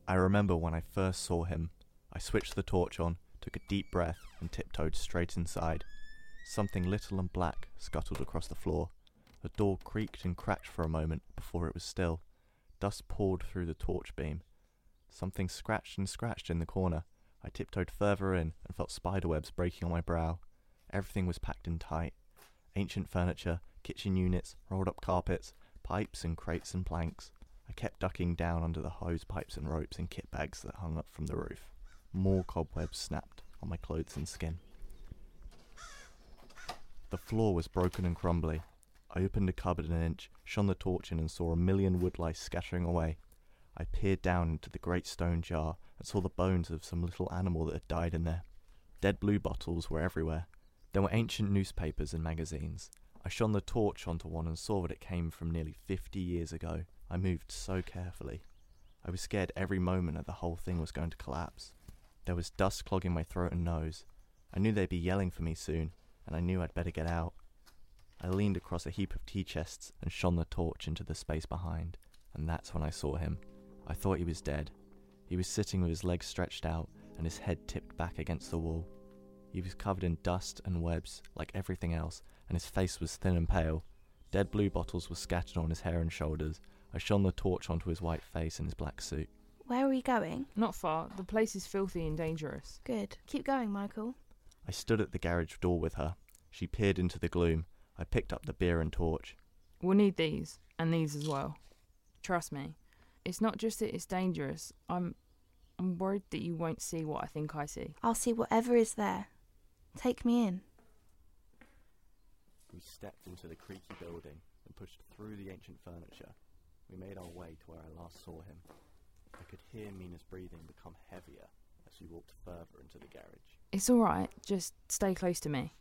I remember when I first saw him. I switched the torch on, took a deep breath, and tiptoed straight inside. Something little and black scuttled across the floor. The door creaked and cracked for a moment before it was still. Dust poured through the torch beam. Something scratched and scratched in the corner. I tiptoed further in and felt spiderwebs breaking on my brow. Everything was packed in tight. Ancient furniture, kitchen units, rolled up carpets, pipes and crates and planks. I kept ducking down under the hose pipes and ropes and kit bags that hung up from the roof. More cobwebs snapped on my clothes and skin. The floor was broken and crumbly. I opened a cupboard an inch, shone the torch in and saw a million woodlice scattering away. I peered down into the great stone jar and saw the bones of some little animal that had died in there. Dead blue bottles were everywhere. There were ancient newspapers and magazines. I shone the torch onto one and saw that it came from nearly 50 years ago. I moved so carefully. I was scared every moment that the whole thing was going to collapse. There was dust clogging my throat and nose. I knew they'd be yelling for me soon, and I knew I'd better get out. I leaned across a heap of tea chests and shone the torch into the space behind, and that's when I saw him. I thought he was dead. He was sitting with his legs stretched out and his head tipped back against the wall. He was covered in dust and webs, like everything else, and his face was thin and pale. Dead blue bottles were scattered on his hair and shoulders. I shone the torch onto his white face and his black suit. Where are we going? Not far. The place is filthy and dangerous. Good. Keep going, Michael. I stood at the garage door with her. She peered into the gloom. I picked up the beer and torch. We'll need these, and these as well. Trust me. It's not just that it's dangerous. I'm worried that you won't see what I think I see. I'll see whatever is there. Take me in. We stepped into the creaky building and pushed through the ancient furniture. We made our way to where I last saw him. I could hear Mina's breathing become heavier as we walked further into the garage. It's all right. Just stay close to me.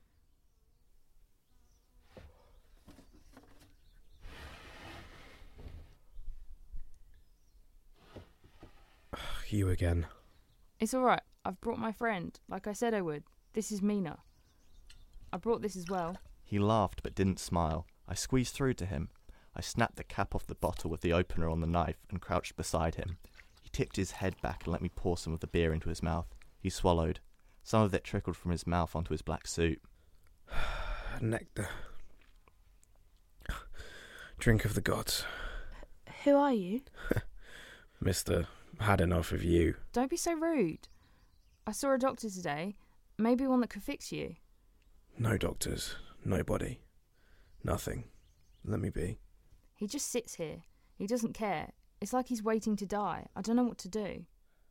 You again. It's all right. I've brought my friend, like I said I would. This is Mina. I brought this as well. He laughed but didn't smile. I squeezed through to him. I snapped the cap off the bottle with the opener on the knife and crouched beside him. He tipped his head back and let me pour some of the beer into his mouth. He swallowed. Some of it trickled from his mouth onto his black suit. Nectar. Drink of the gods. Who are you? Mister, had enough of you. Don't be so rude. I saw a doctor today. Maybe one that could fix you. No doctors. Nobody. Nothing. Let me be. He just sits here. He doesn't care. It's like he's waiting to die. I don't know what to do.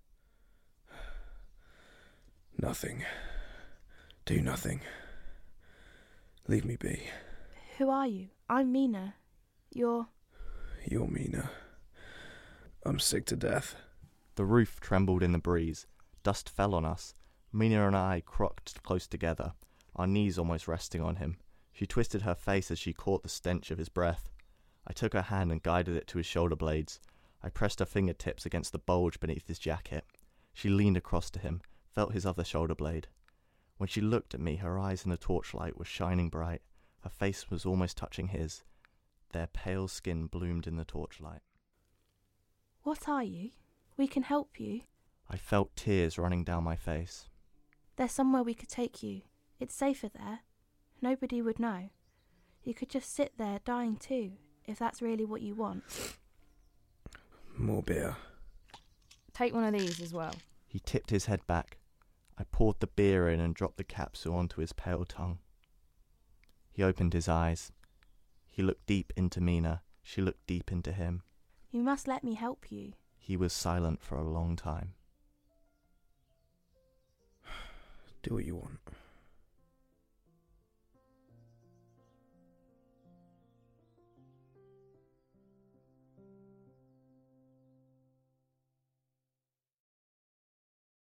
Nothing. Do nothing. Leave me be. Who are you? I'm Mina. You're Mina. I'm sick to death. The roof trembled in the breeze. Dust fell on us. Mina and I crocked close together, our knees almost resting on him. She twisted her face as she caught the stench of his breath. I took her hand and guided it to his shoulder blades. I pressed her fingertips against the bulge beneath his jacket. She leaned across to him, felt his other shoulder blade. When she looked at me, her eyes in the torchlight were shining bright. Her face was almost touching his. Their pale skin bloomed in the torchlight. What are you? We can help you. I felt tears running down my face. There's somewhere we could take you. It's safer there. Nobody would know. You could just sit there dying too, if that's really what you want. More beer. Take one of these as well. He tipped his head back. I poured the beer in and dropped the capsule onto his pale tongue. He opened his eyes. He looked deep into Mina. She looked deep into him. You must let me help you. He was silent for a long time. Do what you want.